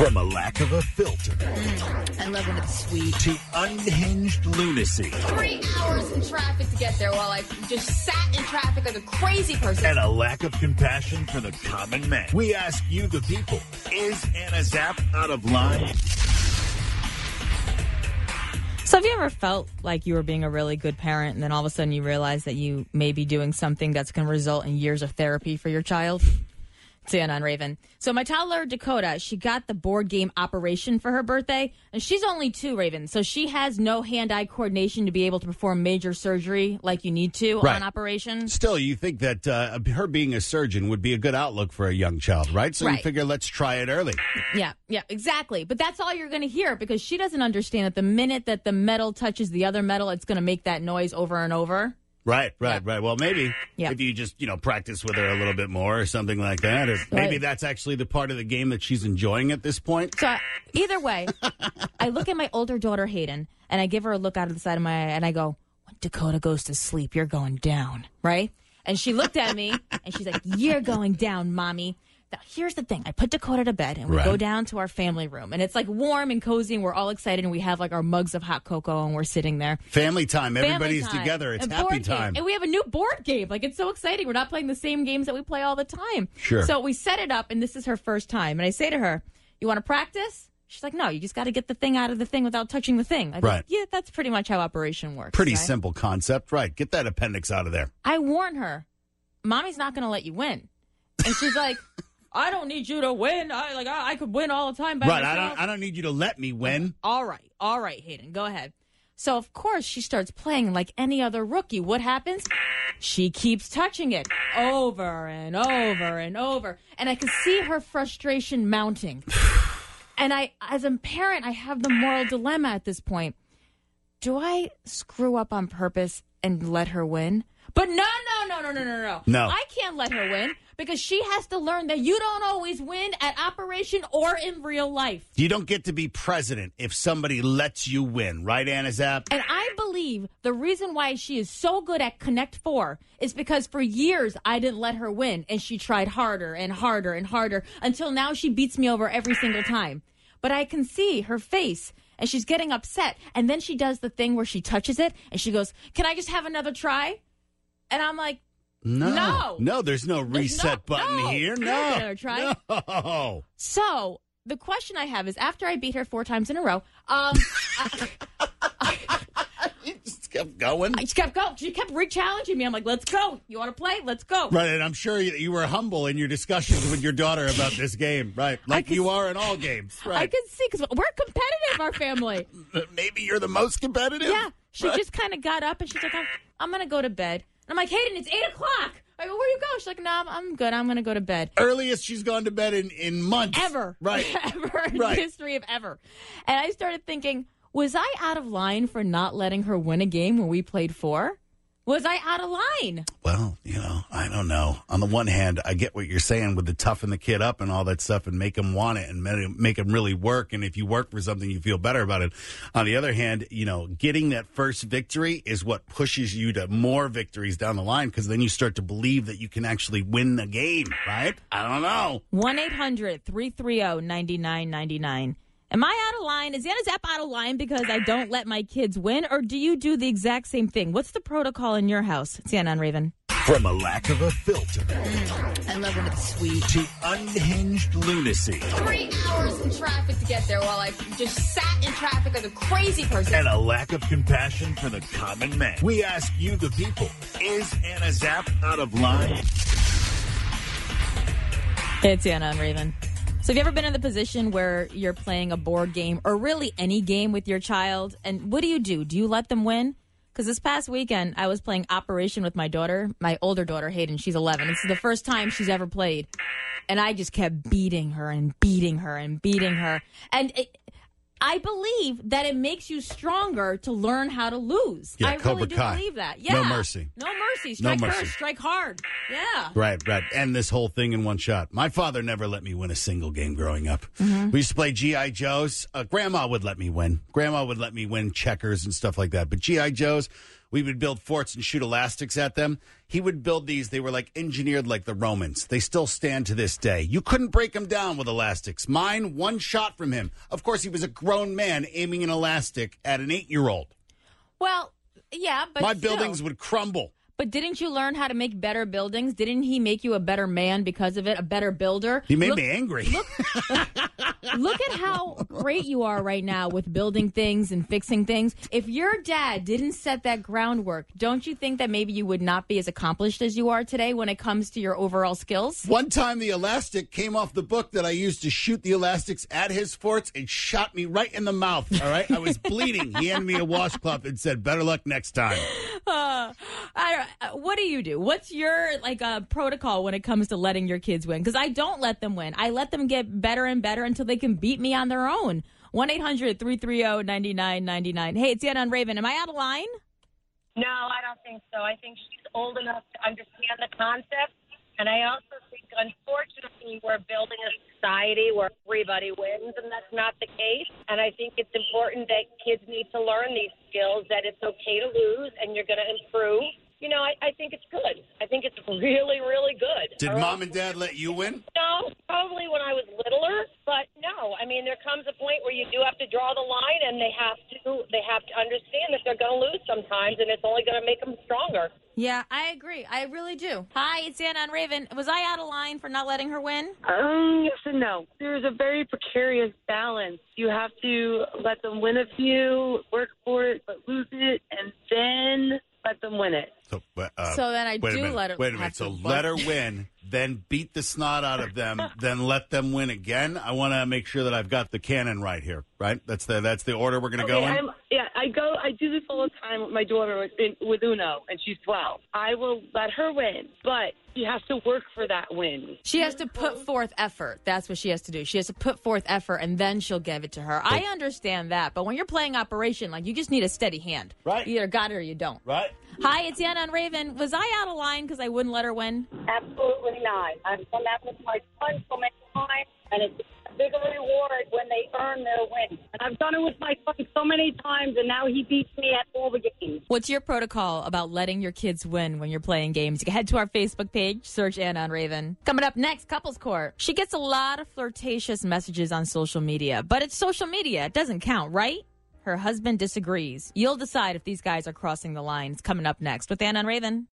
From a lack of a filter I love when it's sweet. to unhinged lunacy 3 hours in traffic to get there while I just sat in traffic like a crazy person. and a lack of compassion for the common man. We ask you, the people, is Anna Zapp out of line? So have you ever felt like you were being a really good parent and then all of a sudden you realize that you may be doing something that's going to result in years of therapy for your child? It's Anna on Raven. So my toddler, Dakota, she got the board game Operation for her birthday, and she's only 2, Raven. So she has no hand-eye coordination to be able to perform major surgery like you need to on Operation. Still, you think that her being a surgeon would be a good outlook for a young child, right? So you figure, let's try it early. Yeah, exactly. But that's all you're going to hear because she doesn't understand that the minute that the metal touches the other metal, it's going to make that noise over and over. Right. Well, maybe if you just, practice with her a little bit more or something like that. Or maybe that's actually the part of the game that she's enjoying at this point. So either way, I look at my older daughter, Hayden, and I give her a look out of the side of my eye, and I go, when Dakota goes to sleep, you're going down, right? And she looked at me, and she's like, you're going down, Mommy. Now, here's the thing. I put Dakota to bed, and we go down to our family room. And it's, like, warm and cozy, and we're all excited, and we have, like, our mugs of hot cocoa, and we're sitting there. Family time. Everybody's together. It's happy time. And we have a new board game. Like, it's so exciting. We're not playing the same games that we play all the time. Sure. So we set it up, and this is her first time. And I say to her, you want to practice? She's like, no, you just got to get the thing out of the thing without touching the thing. I go, yeah, that's pretty much how Operation works. Pretty simple concept. Right. Get that appendix out of there. I warn her, Mommy's not going to let you win. And she's like... I don't need you to win. I could win all the time by myself. I don't need you to let me win. All right, Hayden, go ahead. So of course she starts playing like any other rookie. What happens? She keeps touching it over and over and over, and I can see her frustration mounting. And as a parent, I have the moral dilemma at this point. Do I screw up on purpose and let her win? But no. No. I can't let her win because she has to learn that you don't always win at Operation or in real life. You don't get to be president if somebody lets you win, right, Anna Zapp? And I believe the reason why she is so good at Connect 4 is because for years I didn't let her win, and she tried harder and harder and harder until now she beats me over every single time. But I can see her face, and she's getting upset, and then she does the thing where she touches it, and she goes, can I just have another try? And I'm like, no, there's no reset button here. No. Try. No. So the question I have is, after I beat her 4 times in a row, You just kept going. I just kept going. She kept re-challenging me. I'm like, let's go. You want to play? Let's go. Right, and I'm sure you were humble in your discussions with your daughter about this game, right? Like you are in all games, right? I can see, because we're competitive, our family. Maybe you're the most competitive? Yeah. She just kind of got up, and she's like, I'm going to go to bed. And I'm like, Hayden, it's 8 o'clock. I go, where you go? She's like, no, I'm good. I'm going to go to bed. Earliest she's gone to bed in months. Ever. Right. Ever in the history of ever. And I started thinking, was I out of line for not letting her win a game when we played 4? Was I out of line? Well, I don't know. On the one hand, I get what you're saying with the toughen the kid up and all that stuff and make him want it and make him really work. And if you work for something, you feel better about it. On the other hand, getting that first victory is what pushes you to more victories down the line, because then you start to believe that you can actually win the game, right? I don't know. 1-800-330-9999. Am I out of line? Is Anna Zapp out of line because I don't let my kids win? Or do you do the exact same thing? What's the protocol in your house? It's Anna on Raven. From a lack of a filter I love when it's sweet. to unhinged lunacy 3 hours in traffic to get there while I just sat in traffic like a crazy person. and a lack of compassion for the common man. We ask you, the people, is Anna Zapp out of line? It's Anna on Raven. So have you ever been in the position where you're playing a board game or really any game with your child? And what do? Do you let them win? Because this past weekend, I was playing Operation with my daughter, my older daughter, Hayden. She's 11. This is the first time she's ever played. And I just kept beating her and beating her and beating her. And I believe that it makes you stronger to learn how to lose. Yeah, I really do believe that. Yeah. No mercy. No mercy. Strike No mercy. first, strike hard. Yeah. Right. End this whole thing in one shot. My father never let me win a single game growing up. Mm-hmm. We used to play G.I. Joes. Grandma would let me win. Grandma would let me win checkers and stuff like that. But G.I. Joes, we would build forts and shoot elastics at them. He would build these. They were like engineered like the Romans. They still stand to this day. You couldn't break them down with elastics. Mine, one shot from him. Of course, he was a grown man aiming an elastic at an 8-year-old. Well, yeah, but My still. buildings would crumble. But didn't you learn how to make better buildings? Didn't he make you a better man because of it, a better builder? He made me angry. Look at how great you are right now with building things and fixing things. If your dad didn't set that groundwork, don't you think that maybe you would not be as accomplished as you are today when it comes to your overall skills? One time the elastic came off the book that I used to shoot the elastics at his forts and shot me right in the mouth, all right? I was bleeding. He handed me a washcloth and said, better luck next time. What do you do? What's your protocol when it comes to letting your kids win? Because I don't let them win. I let them get better and better until they can beat me on their own. 1-800-330-9999. Hey, it's Ann on Raven. Am I out of line? No, I don't think so. I think she's old enough to understand the concept. And I also think, unfortunately, we're building a society where everybody wins, and that's not the case. And I think it's important that kids need to learn these skills, that it's okay to lose and you're going to improve. You know, I think it's good. I think it's really, really good. Did Mom and Dad let you win? No, probably when I was littler, but no. I mean, there comes a point where you do have to draw the line, and they have to understand that they're going to lose sometimes, and it's only going to make them stronger. Yeah, I agree. I really do. Hi, it's Ann on Raven. Was I out of line for not letting her win? Yes and no. There's a very precarious balance. You have to let them win a few, work for it, but lose it, and then let them win it. So then I wait a do minute, let her. Wait a minute. So let her win, then beat the snot out of them, then let them win again. I want to make sure that I've got the canon right here. Right? That's the order we're going to go in. I do this all the time with my daughter with Uno, and she's 12. I will let her win, but she has to work for that win. She has to put forth effort. That's what she has to do. She has to put forth effort, and then she'll give it to her. I understand that, but when you're playing Operation, you just need a steady hand. Right. You either got it or you don't. Right. Hi, it's Ann on Raven. Was I out of line because I wouldn't let her win? Absolutely not. I've done that with my son so many times, and it's a bigger reward when they earn their win. And I've done it with my son so many times, and now he beats me at all the games. What's your protocol about letting your kids win when you're playing games? You can head to our Facebook page, search Ann on Raven. Coming up next, Couples Court. She gets a lot of flirtatious messages on social media, but it's social media. It doesn't count, right? Her husband disagrees. You'll decide if these guys are crossing the lines. Coming up next with Ann on Raven.